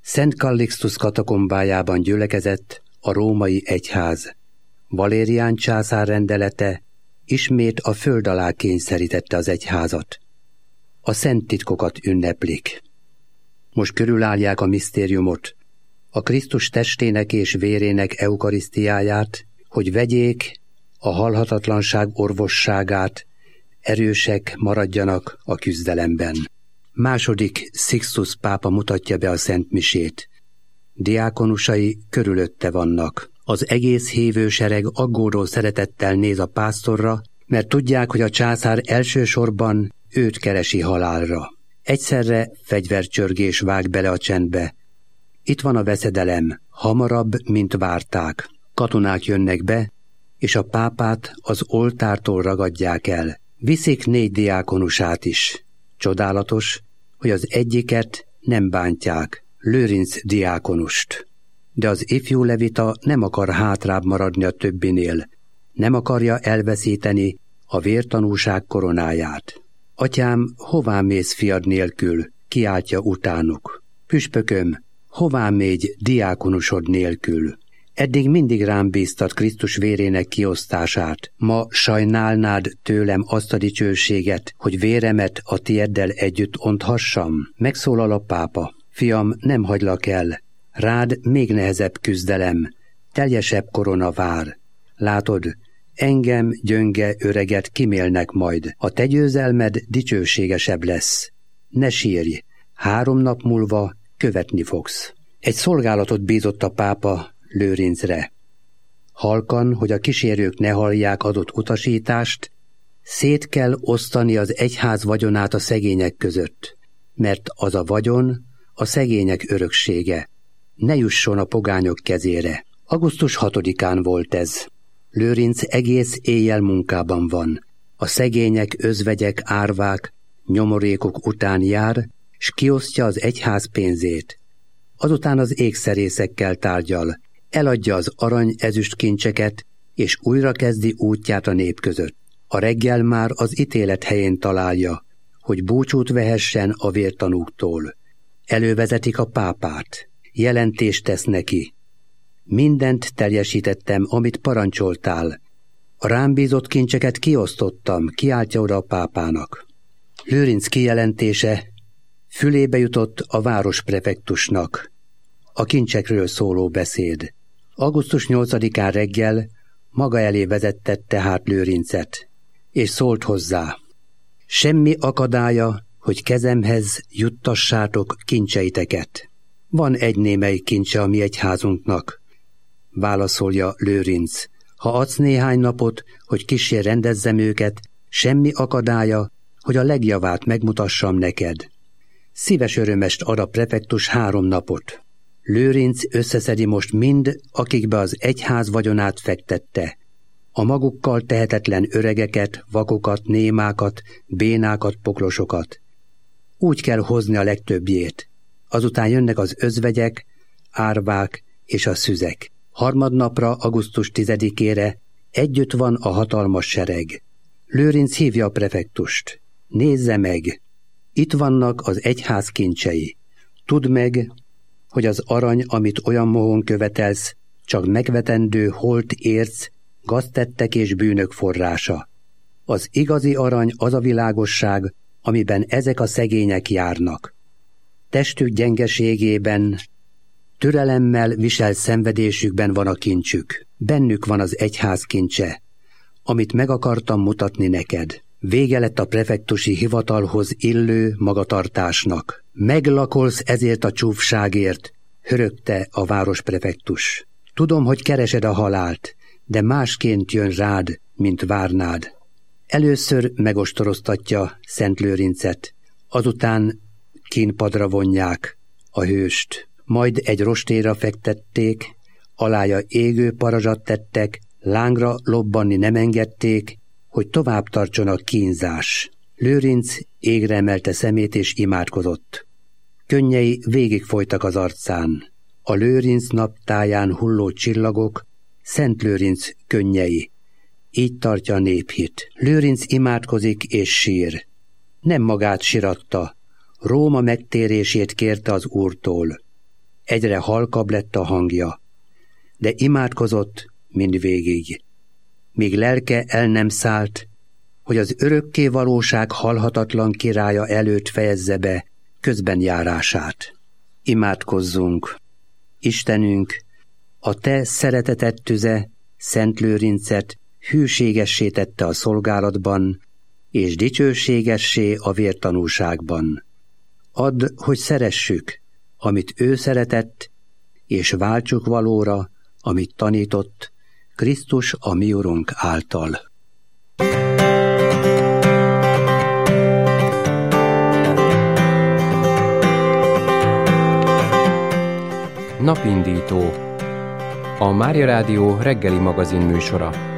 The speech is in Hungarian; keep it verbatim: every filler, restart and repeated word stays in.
Szent Kallixtus katakombájában gyülekezett a római egyház. Valérián császár rendelete ismét a föld alá kényszerítette az egyházat. A szent titkokat ünneplik. Most körülállják a misztériumot, a Krisztus testének és vérének eukarisztiáját, hogy vegyék a halhatatlanság orvosságát, erősek maradjanak a küzdelemben. Második Sixtus pápa mutatja be a szent misét. Diákonusai körülötte vannak. Az egész hívősereg aggódó szeretettel néz a pásztorra, mert tudják, hogy a császár elsősorban őt keresi halálra. Egyszerre fegyvercsörgés vág bele a csendbe. Itt van a veszedelem, hamarabb, mint várták. Katonák jönnek be, és a pápát az oltártól ragadják el. Viszik négy diákonusát is. Csodálatos, hogy az egyiket nem bántják, Lőrinc diákonust. De az ifjú levita nem akar hátrább maradni a többinél, nem akarja elveszíteni a vértanúság koronáját. Atyám, hová mész fiad nélkül? Kiáltja utánuk. Püspököm, hová mégy diákonusod nélkül? Eddig mindig rám bíztat Krisztus vérének kiosztását. Ma sajnálnád tőlem azt a dicsőséget, hogy véremet a tieddel együtt onthassam? Megszólal a pápa. Fiam, nem hagylak el. Rád még nehezebb küzdelem, teljesebb korona vár. Látod, engem, gyönge öreget kimélnek majd. A te győzelmed dicsőségesebb lesz. Ne sírj, három nap múlva követni fogsz. Egy szolgálatot bízott a pápa Lőrincre. Halkan, hogy a kísérők ne hallják, adott utasítást, szét kell osztani az egyház vagyonát a szegények között, mert az a vagyon a szegények öröksége. Ne jusson a pogányok kezére. augusztus hatodikán volt ez. Lőrinc egész éjjel munkában van. A szegények, özvegyek, árvák, nyomorékok után jár, s kiosztja az egyház pénzét. Azután az ékszerészekkel tárgyal, eladja az arany-ezüst kincseket, és újra kezdi útját a nép között. A reggel már az ítélet helyén találja, hogy búcsút vehessen a vértanúktól. Elővezetik a pápát. Jelentést tesz neki. Mindent teljesítettem, amit parancsoltál. A rám bízott kincseket kiosztottam, kiáltja oda a pápának. Lőrinc kijelentése fülébe jutott a városprefektusnak. A kincsekről szóló beszéd. augusztus nyolcadikán reggel maga elé vezette tehát Lőrincet, és szólt hozzá. Semmi akadálya, hogy kezemhez juttassátok kincseiteket. Van egy némely kincse a mi egyházunknak, válaszolja Lőrinc. Ha adsz néhány napot, hogy kissé rendezzem őket, semmi akadálya, hogy a legjavát megmutassam neked. Szíves örömest ad a prefektus három napot. Lőrinc összeszedi most mind, akikbe az egyház vagyonát fektette. A magukkal tehetetlen öregeket, vakokat, némákat, bénákat, poklosokat. Úgy kell hozni a legtöbbjét. Azután jönnek az özvegyek, árvák és a szüzek. Harmadnapra, augusztus tizedikére együtt van a hatalmas sereg. Lőrinc hívja a prefektust. Nézze meg! Itt vannak az egyház kincsei. Tudd meg, hogy az arany, amit olyan mohón követelsz, csak megvetendő holt érc, gaztettek és bűnök forrása. Az igazi arany az a világosság, amiben ezek a szegények járnak. Testük gyengeségében, türelemmel viselt szenvedésükben van a kincsük. Bennük van az egyház kincse, amit meg akartam mutatni neked. Vége lett a prefektusi hivatalhoz illő magatartásnak. Meglakolsz ezért a csúfságért, hörögte a városprefektus. Tudom, hogy keresed a halált, de másként jön rád, mint várnád. Először megostoroztatja Szent Lőrincet, azután kínpadra vonják a hőst, majd egy rostéra fektették, alája égő parazsat tettek, lángra lobbanni nem engedték, hogy tovább tartson a kínzás. Lőrinc égre emelte szemét és imádkozott. Könnyei végigfolytak az arcán. A Lőrinc naptáján hulló csillagok, Szent Lőrinc könnyei. Így tartja a néphit. Lőrinc imádkozik és sír. Nem magát siratta, Róma megtérését kérte az Úrtól. Egyre halkabb lett a hangja, de imádkozott mindvégig, míg lelke el nem szállt, hogy az örökké valóság halhatatlan királya előtt fejezze be közbenjárását. Imádkozzunk! Istenünk, a te szereteted tüze Szent Lőrincet hűségessé tette a szolgálatban, és dicsőségessé a vértanúságban. Add, hogy szeressük, amit ő szeretett, és váltsuk valóra, amit tanított, Krisztus a mi Urunk által. Napindító. A Mária Rádió reggeli magazin műsora.